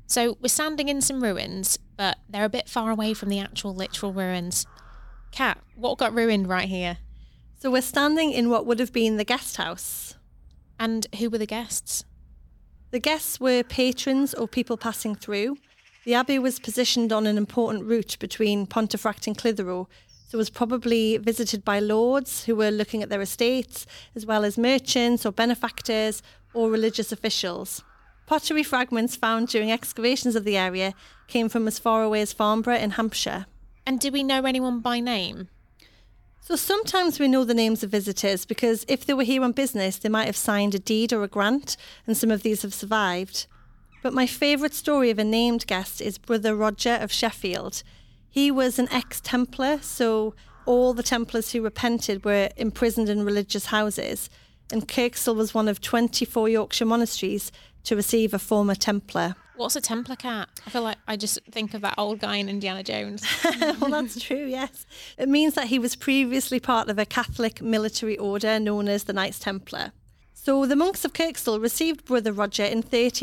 So we're standing in some ruins, but they're a bit far away from the actual literal ruins. Kat, what got ruined right here? So we're standing in what would have been the guest house. And who were the guests? The guests were patrons or people passing through. The abbey was positioned on an important route between Pontefract and Clitheroe, so was probably visited by lords who were looking at their estates, as well as merchants or benefactors or religious officials. Pottery fragments found during excavations of the area came from as far away as Farnborough in Hampshire. And do we know anyone by name? So sometimes we know the names of visitors because if they were here on business, they might have signed a deed or a grant, and some of these have survived. But my favourite story of a named guest is Brother Roger of Sheffield. He was an ex-Templar, so all the Templars who repented were imprisoned in religious houses, and Kirkstall was one of 24 Yorkshire monasteries to receive a former Templar. What's a Templar, Cat? I feel like I just think of that old guy in Indiana Jones. Well, that's true, yes. It means that he was previously part of a Catholic military order known as the Knights Templar. So the monks of Kirkstall received Brother Roger in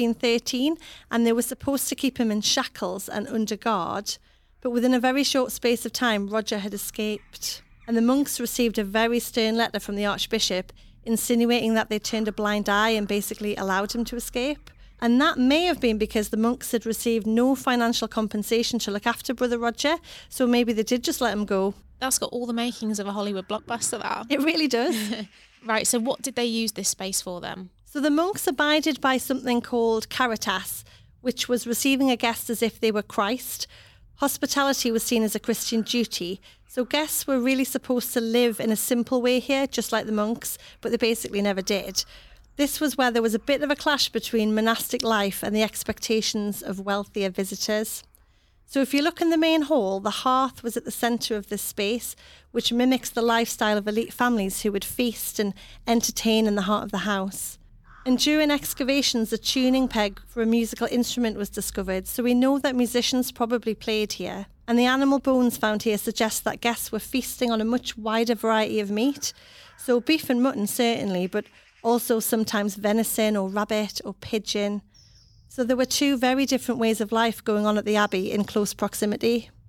1313, and they were supposed to keep him in shackles and under guard. But within a very short space of time, Roger had escaped. And the monks received a very stern letter from the Archbishop insinuating that they turned a blind eye and basically allowed him to escape. And that may have been because the monks had received no financial compensation to look after Brother Roger, so maybe they did just let him go. That's got all the makings of a Hollywood blockbuster, that. It really does. Right, so what did they use this space for then? So the monks abided by something called caritas, which was receiving a guest as if they were Christ. Hospitality was seen as a Christian duty, so guests were really supposed to live in a simple way here, just like the monks, but they basically never did. This was where there was a bit of a clash between monastic life and the expectations of wealthier visitors. So if you look in the main hall, the hearth was at the centre of this space, which mimics the lifestyle of elite families who would feast and entertain in the heart of the house. And during excavations, a tuning peg for a musical instrument was discovered, so we know that musicians probably played here. And the animal bones found here suggest that guests were feasting on a much wider variety of meat. So beef and mutton certainly, but also sometimes venison or rabbit or pigeon. So there were two very different ways of life going on at the Abbey in close proximity.